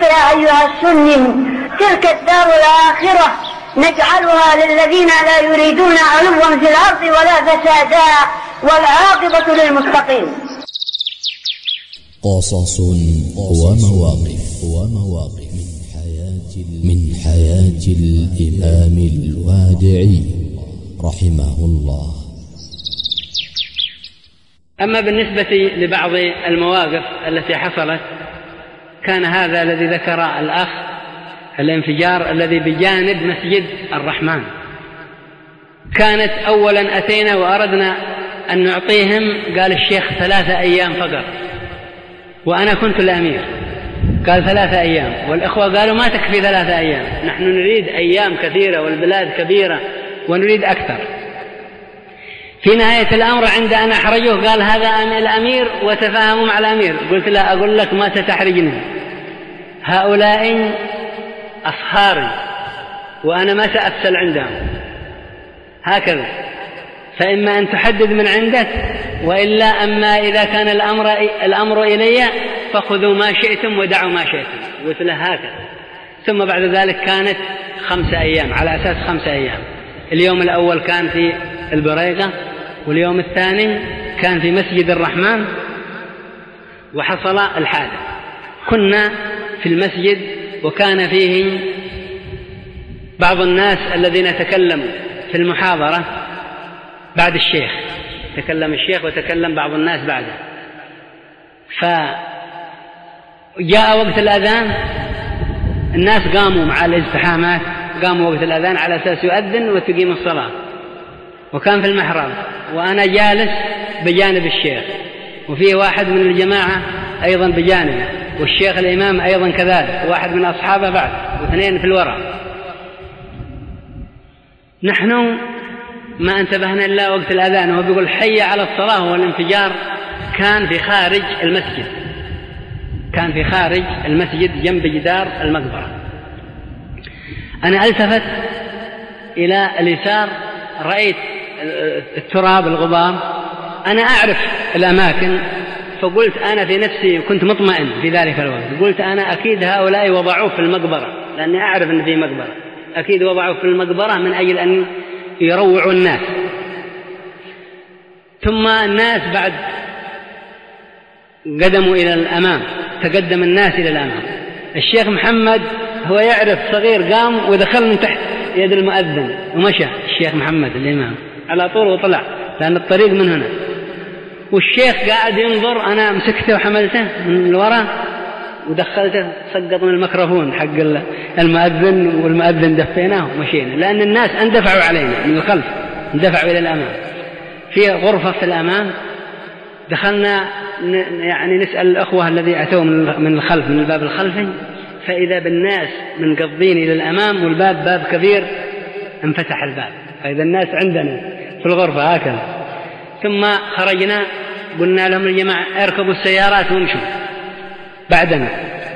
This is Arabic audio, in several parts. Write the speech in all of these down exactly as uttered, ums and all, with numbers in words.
يا أيها السني تلك الدار الآخرة نجعلها للذين لا يريدون علوا في الأرض ولا فسادا والعاقبة للمتقين. قصص ومواقف ومواقف من حياة من حياة الإمام الوادعي رحمه الله. أما بالنسبة لبعض المواقف التي حصلت، كان هذا الذي ذكر الأخ الانفجار الذي بجانب مسجد الرحمن. كانت أولا أتينا وأردنا أن نعطيهم، قال الشيخ ثلاثة أيام فقط، وأنا كنت الأمير، قال ثلاثة أيام، والإخوة قالوا ما تكفي ثلاثة أيام، نحن نريد أيام كثيرة والبلاد كبيرة ونريد أكثر. في نهاية الأمر عند أن أحرجه قال هذا أنا الأمير وتفاهموا مع الأمير. قلت لا، أقول لك ما ستحرجني، هؤلاء أصهاري وأنا ما سأفسل عندهم، هكذا، فإما أن تحدد من عندك، وإلا أما إذا كان الأمر, الأمر إلي فخذوا ما شئتم ودعوا ما شئتم. قلت له هكذا. ثم بعد ذلك كانت خمسة أيام، على أساس خمسة أيام. اليوم الأول كان في البريقة، واليوم الثاني كان في مسجد الرحمن. وحصل الحادث، كنا في المسجد وكان فيه بعض الناس الذين تكلموا في المحاضرة بعد الشيخ، تكلم الشيخ وتكلم بعض الناس بعده. فجاء وقت الأذان، الناس قاموا مع الازدحامات، قاموا وقت الأذان على أساس يؤذن وتقيم الصلاة، وكان في المحراب وأنا جالس بجانب الشيخ، وفيه واحد من الجماعة أيضا بجانبه، والشيخ الإمام أيضا كذلك، واحد من أصحابه بعد، واثنين في الوراء. نحن ما انتبهنا إلا وقت الأذان وهو بيقول حي على الصلاة، والانفجار كان في خارج المسجد، كان في خارج المسجد جنب جدار المقبرة. أنا التفت إلى اليسار، رأيت التراب الغبار، أنا أعرف الأماكن، فقلت أنا في نفسي كنت مطمئن في ذلك الوقت، قلت أنا أكيد هؤلاء وضعوه في المقبرة، لأني أعرف أن في مقبرة، أكيد وضعوه في المقبرة من أجل أن يروعوا الناس. ثم الناس بعد قدموا إلى الأمام، تقدم الناس إلى الأمام. الشيخ محمد هو يعرف صغير، قام ودخل من تحت يد المؤذن ومشى الشيخ محمد الإمام على طول وطلع، لأن الطريق من هنا، والشيخ قاعد ينظر. أنا مسكته وحملته من الوراء ودخلته، سقط من الميكروفون حق المؤذن، والمؤذن دفيناه ومشينا، لأن الناس اندفعوا علينا من الخلف، اندفعوا إلى الأمام. في غرفة في الأمام دخلنا يعني نسأل الأخوة الذي أتوا من الخلف، من الباب الخلفي، فإذا بالناس من قضين إلى الأمام، والباب باب كبير، انفتح الباب، فإذا الناس عندنا في الغرفة هكذا. ثم خرجنا، قلنا لهم الجماعة اركبوا السيارات وامشوا بعدنا.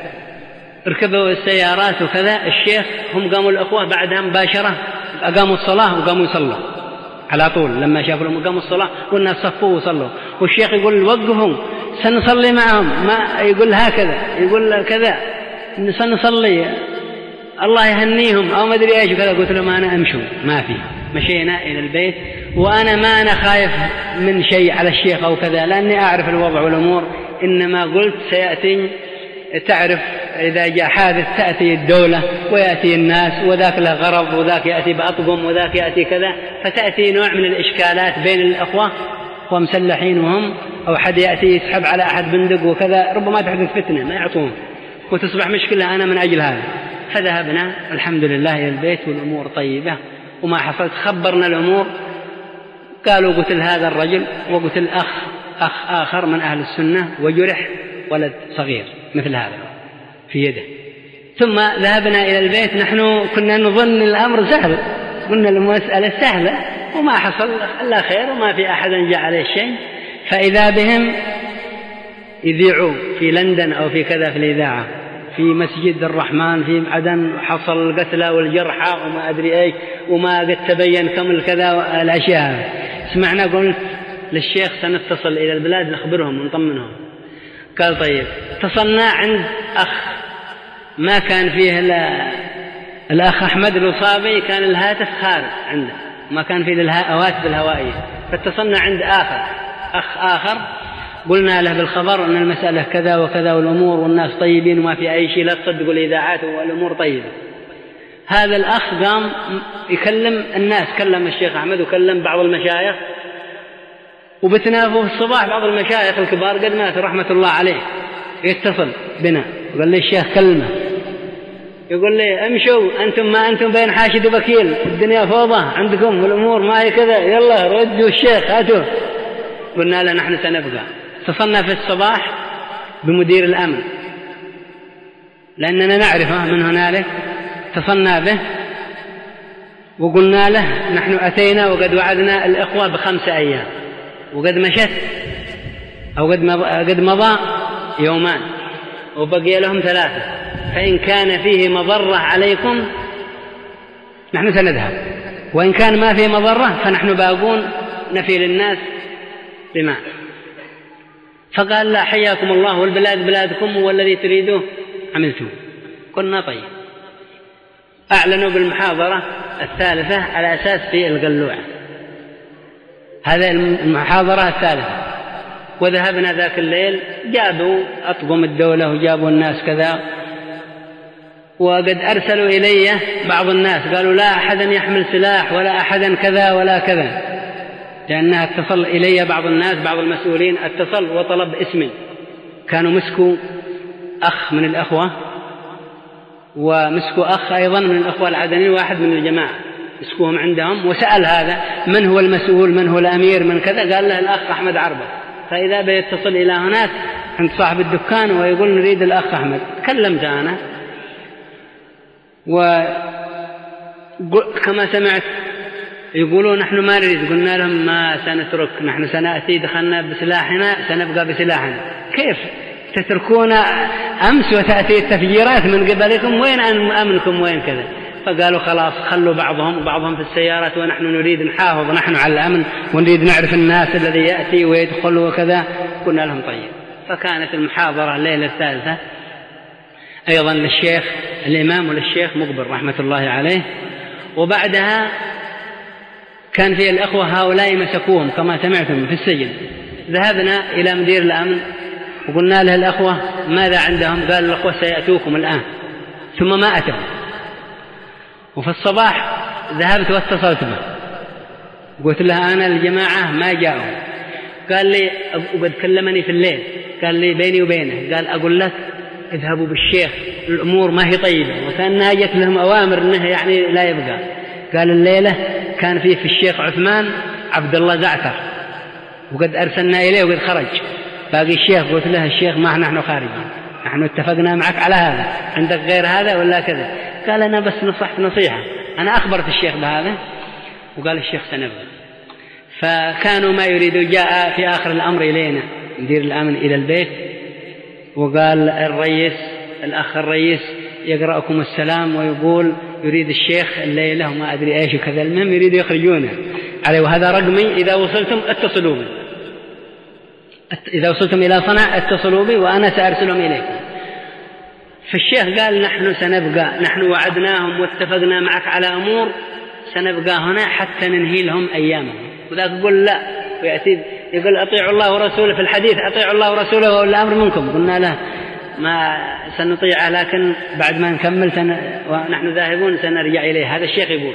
اركبوا السيارات وكذا. الشيخ هم قاموا الأخوة بعدها مباشرة، أقاموا الصلاة وقاموا يصلوا على طول. لما شافوا لهم قاموا الصلاة والناس صفوا وصلوا، والشيخ يقول وقفوا سنصلي معهم، ما يقول هكذا، يقول كذا سنصلي الله يهنيهم أو ما أدري إيش وكذا. قلت لهم أنا أمشوا، ما في. مشينا إلى البيت، وأنا ما أنا خايف من شيء على الشيخ أو كذا، لأني أعرف الوضع والأمور، إنما قلت سيأتي، تعرف إذا جاء حادث تأتي الدولة ويأتي الناس، وذاك له غرض، وذاك يأتي بأطقم، وذاك يأتي كذا، فتأتي نوع من الإشكالات بين الأخوة ومسلحين وهم، أو حد يأتي يسحب على أحد بندق وكذا، ربما تحدث فتنة ما يعطون وتصبح مشكلة. أنا من أجل هذا فذهبنا الحمد لله إلى البيت والأمور طيبة وما حصلت. خبرنا الأمور، قالوا قتل هذا الرجل وقتل أخ أخ آخر من أهل السنة، وجرح ولد صغير مثل هذا في يده. ثم ذهبنا إلى البيت، نحن كنا نظن الأمر سهل، قلنا المسألة سهلة وما حصل إلا خير وما في أحد جاء عليه شيء. فإذا بهم يذيعوا في لندن أو في كذا في الإذاعة في مسجد الرحمن في عدن حصل القتلى والجرحى وما أدري أي، وما قد تبين كم الكذا الأشياء. سمعنا، قلت للشيخ سنتصل إلى البلاد نخبرهم ونطمنهم. قال طيب. اتصلنا عند أخ ما كان فيه الأخ أحمد الوصابي، كان الهاتف خارج عنده، ما كان فيه الهواتف الهوائية، فاتصلنا عند آخر أخ آخر قلنا له بالخبر أن المسألة كذا وكذا والأمور والناس طيبين وما في أي شيء، لا تصدقوا الإذاعات والأمور طيبة. هذا الأخ قام يكلم الناس، كلم الشيخ أحمد وكلم بعض المشايخ، وبتنافوا في الصباح بعض المشايخ الكبار قد ماتوا رحمة الله عليه يتصل بنا وقال لي الشيخ كلمة، يقول لي امشوا أنتم ما أنتم بين حاشد وبكيل، الدنيا فوضى عندكم والأمور ما هي كذا، يلا ردوا الشيخ هاتوا. قلنا له نحن سنبقى. اتصلنا في الصباح بمدير الأمن لأننا نعرفه من هنالك، اتصلنا به وقلنا له نحن أتينا وقد وعدنا الإخوة بخمسة أيام وقد مشت أو قد مضى, قد مضى يومان وبقي لهم ثلاثة، فإن كان فيه مضرة عليكم نحن سنذهب، وإن كان ما فيه مضرة فنحن باقون نفي للناس بماء. فقال لا حياكم الله والبلاد بلادكم والذي تريدوه عملتوه. قلنا طيب. أعلنوا بالمحاضرة الثالثة على أساس في القلوعة، هذا المحاضرة الثالثة، وذهبنا ذاك الليل، جابوا أطقم الدولة وجابوا الناس كذا، وقد أرسلوا إلي بعض الناس قالوا لا أحدا يحمل سلاح ولا أحدا كذا ولا كذا، لأنها اتصل إلي بعض الناس بعض المسؤولين اتصل وطلب اسمي، كانوا مسكوا أخ من الأخوة ومسكوا أخ أيضا من الأخوة العدنيين، واحد من الجماعة مسكوهم عندهم، وسأل هذا من هو المسؤول من هو الأمير من كذا، قال له الأخ أحمد عربة. فإذا بيتصل إلى هناك عند صاحب الدكان ويقول نريد الأخ أحمد. كلمت أنا وكما سمعت يقولون نحن ما نريد، قلنا لهم ما سنترك، نحن سنأتي دخلنا بسلاحنا سنبقى بسلاحنا. كيف تتركون أمس وتأتي التفجيرات من قبلكم؟ وين أمنكم وين كذا؟ فقالوا خلاص خلوا بعضهم وبعضهم في السيارات ونحن نريد نحافظ نحن على الأمن ونريد نعرف الناس الذي يأتي ويدخل وكذا. قلنا لهم طيب. فكانت المحاضرة الليلة الثالثة أيضا للشيخ الإمام وللشيخ مقبل رحمة الله عليه، وبعدها كان في الأخوة هؤلاء مسكوهم كما سمعتم في السجن. ذهبنا إلى مدير الأمن وقلنا له الأخوة ماذا عندهم؟ قال الأخوة سيأتوكم الآن، ثم ما أتوا. وفي الصباح ذهبت واتصلت به قلت له أنا الجماعة ما جاءوا. قال لي وقد كلمني في الليل قال لي بيني وبينه قال أقول لك اذهبوا بالشيخ الأمور ما هي طيبة، وكأنها جت لهم أوامر أنه يعني لا يبقى. قال الليلة كان فيه في الشيخ عثمان عبد الله زعتر وقد أرسلنا إليه وقد خرج، باقي الشيخ. قلت له الشيخ ما نحن خارجين، نحن اتفقنا معك على هذا، عندك غير هذا ولا كذا؟ قال أنا بس نصحت نصيحة، أنا أخبرت الشيخ بهذا. وقال الشيخ سنبقى. فكانوا ما يريدوا. جاء في آخر الأمر إلينا مدير الأمن إلى البيت وقال الرئيس الأخ الرئيس يقرأكم السلام ويقول يريد الشيخ الليلة وما أدري إيش وكذا. المهم يريد يخرجونه عليه، وهذا رقمي إذا وصلتم اتصلوا بي، إذا وصلتم إلى صنعاء اتصلوا بي وأنا سأرسلهم إليكم. فالشيخ قال نحن سنبقى، نحن وعدناهم واتفقنا معك على أمور، سنبقى هنا حتى ننهي لهم أيامهم. وذاك يقول لا، ويأتي يقول أطيعوا الله ورسوله في الحديث، أطيعوا الله ورسوله ولا أمر منكم. قلنا له ما سنطيعه، لكن بعد ما نكمل سن... ونحن ذاهبون سنرجع إليه. هذا الشيخ يقول.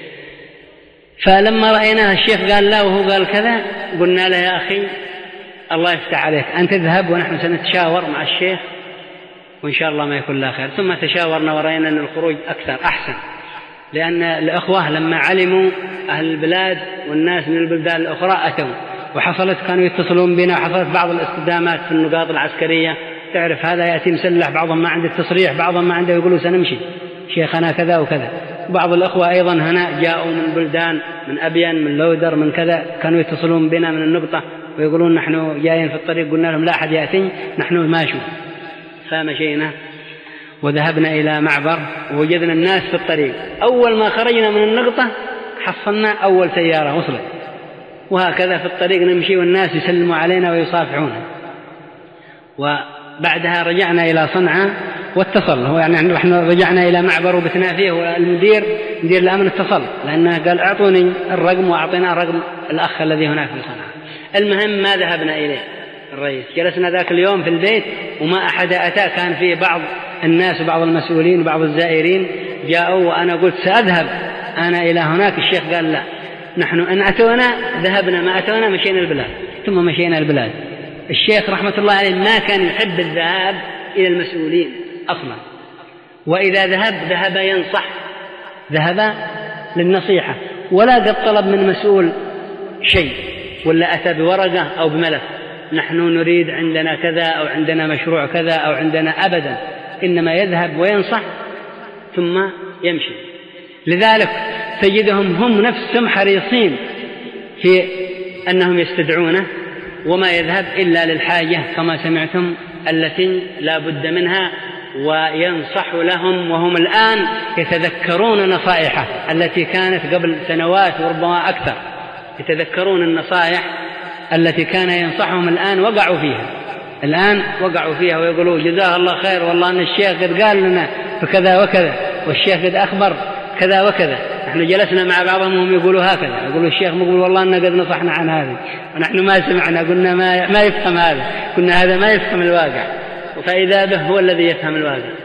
فلما رأيناه الشيخ قال لا وهو قال كذا، قلنا له يا أخي الله يفتح عليك، أنت تذهب ونحن سنتشاور مع الشيخ وإن شاء الله ما يكون لا خير. ثم تشاورنا ورأينا أن الخروج أكثر أحسن، لأن الأخوة لما علموا أهل البلاد والناس من البلدان الأخرى أتوا، وحصلت كانوا يتصلون بنا، وحصلت بعض الاستدامات في النقاط العسكرية. تعرف هذا يأتي مسلح، بعضهم ما عنده التصريح، بعضهم ما عنده يقولوا سنمشي شيخنا كذا وكذا. بعض الأخوة أيضا هنا جاءوا من بلدان من أبين من لودر من كذا، كانوا يتصلون بنا من النقطة ويقولون نحن جايين في الطريق. قلنا لهم لا أحد يأتي، نحن ماشوا. فمشينا وذهبنا إلى معبر ووجدنا الناس في الطريق. أول ما خرجنا من النقطة حصلنا أول سيارة وصلت، وهكذا في الطريق نمشي والناس يسلموا علينا ويصافحونا. وبعدها رجعنا إلى صنعاء واتصل. هو يعني احنا رجعنا إلى معبر وبتنا فيه، والمدير مدير الأمن اتصل لأنه قال أعطوني الرقم، وأعطينا رقم الأخ الذي هناك في صنعاء. المهم ما ذهبنا إليه الرئيس، جلسنا ذاك اليوم في البيت وما أحد أتى. كان فيه بعض الناس وبعض المسؤولين وبعض الزائرين جاءوا، وأنا قلت سأذهب أنا إلى هناك. الشيخ قال لا، نحن إن أتونا ذهبنا، ما أتونا مشينا البلاد. ثم مشينا البلاد. الشيخ رحمة الله عليه ما كان يحب الذهاب إلى المسؤولين أصلا، وإذا ذهب ذهب ينصح، ذهب للنصيحة، ولا قد طلب من مسؤول شيء ولا أتى بورقة أو بملف نحن نريد عندنا كذا أو عندنا مشروع كذا أو عندنا، أبدا، إنما يذهب وينصح ثم يمشي. لذلك تجدهم هم نفسهم حريصين في أنهم يستدعونه، وما يذهب إلا للحاجة كما سمعتم التي لا بد منها، وينصح لهم، وهم الآن يتذكرون نصائحه التي كانت قبل سنوات وربما أكثر، يتذكرون النصائح التي كان ينصحهم. الآن وقعوا فيها، الآن وقعوا فيها ويقولوا جزاه الله خير، والله أن الشيخ قد قال لنا بكذا وكذا، والشيخ قد أخبر كذا وكذا. نحن جلسنا مع بعضهم وهم يقولوا هكذا، يقولوا الشيخ مقبل والله أننا قد نصحنا عن هذا ونحن ما سمعنا، قلنا ما ما يفهم هذا، قلنا هذا ما يفهم الواقع، فإذا به هو الذي يفهم الواقع.